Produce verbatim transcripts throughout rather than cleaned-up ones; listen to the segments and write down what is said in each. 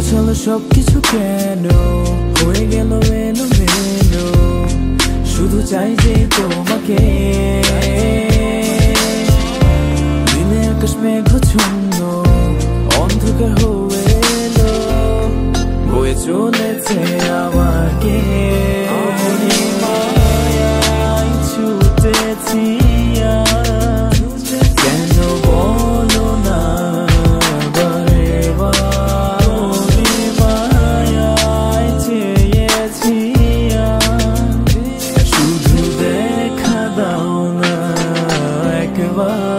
গোছালো সবকিছু কেন হয়ে গেল এলোমেলো, শুধু চাই যে তোমাকে। দিনে আকাশ মেঘাচ্ছন্ন, অন্ধকার হয়ে এলো, বয়ে চলেছে আমাকে। মায়ায় ছুটেছি কেন বলো না বারে বার, মায়ায় চেয়েছি শুধু দেখা দাও না একবার।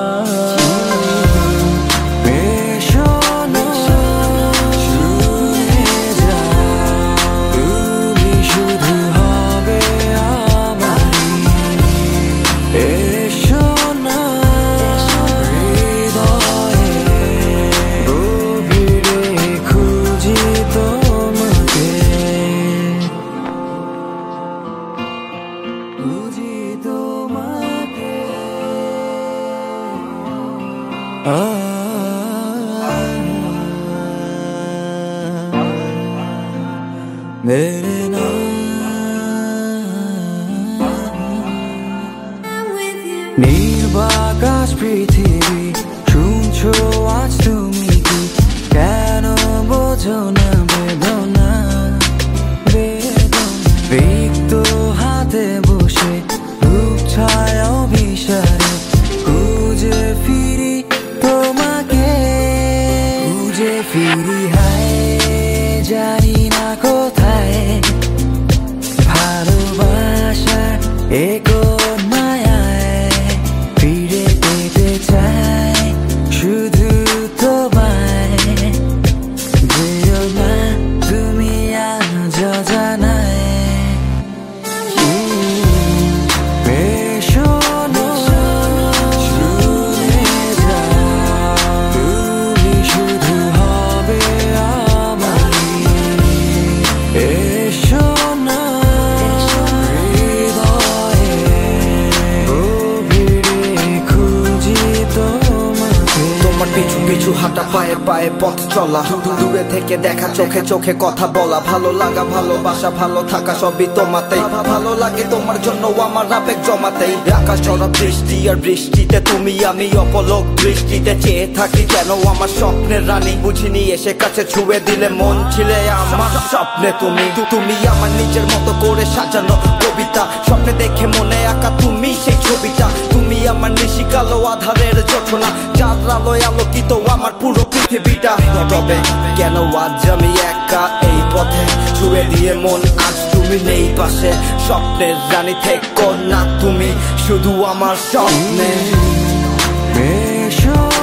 मेरे নীলবাকাশ পৃথিবী শুনছো আজ তুমি কি, কেন বোঝো না বেদনা বেদনা। রিক্ত হাতে বসে রূপ ছায়া অভিসারে খুঁজে ফিরি তোমাকে, খুঁজে ফিরি হায় জানি না কোথায় ভালোবাসার একো মায়ায় ফিরে পেতে চাই শুধু তোমায়। যেও না তুমি আজ জানায় পিছু পিছু হাঁটা পায়ে পায়ে পথ চলা, দূরে থেকে দেখা চোখে চোখে কথা বলা, ভালো লাগা ভালোবাসা ভালো থাকা সবই তোমাতেই। ভালো লাগে তোমার জন্য আমার আবেগ জমাতেই। আকাশ ঝরা বৃষ্টি আর বৃষ্টিতে তুমি আমি অপলক দৃষ্টিতে চেয়ে থাকি যেন আমার স্বপ্নের রানী। বুঝিনি এসে কাছে ছুঁয়ে দিলে মন ছিলে আমার স্বপ্নে তুমি। তুমি আমার নিজের মতো করে সাজানো কবিতা, স্বপ্নে দেখে মনে আঁকা তুমি সেই ছবিটা। তুমি আমার নিশি কালো আধারের জোছনা, যার আলোয় আলোকিত আমার পুরো পৃথিবীটা। তবে কেন আজ আমি একা এই পথে, ছুঁয়ে দিয়ে মন আজ তুমি নেই পাশে। স্বপ্নের রানী থেকো না তুমি শুধু আমার স্বপ্নে।